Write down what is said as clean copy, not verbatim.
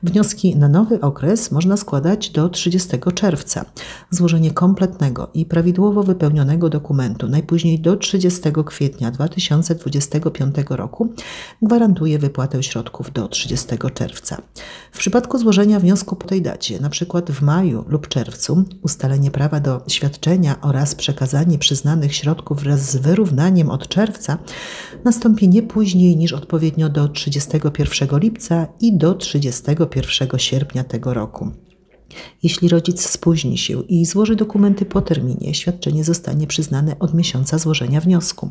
Wnioski na nowy okres można składać do 30 czerwca. Złożenie kompletnego i prawidłowo wypełnionego dokumentu najpóźniej do 30 kwietnia 2025 roku gwarantuje wypłatę środków do 30 czerwca. W przypadku złożenia wniosku po tej dacie, np. w maju lub czerwcu, ustalenie prawa do świadczenia oraz przekazanie przyznanych środków wraz z wyrównaniem od czerwca nastąpi nie później niż odpowiednio do 31 lipca i do 31 sierpnia tego roku. Jeśli rodzic spóźni się i złoży dokumenty po terminie, świadczenie zostanie przyznane od miesiąca złożenia wniosku.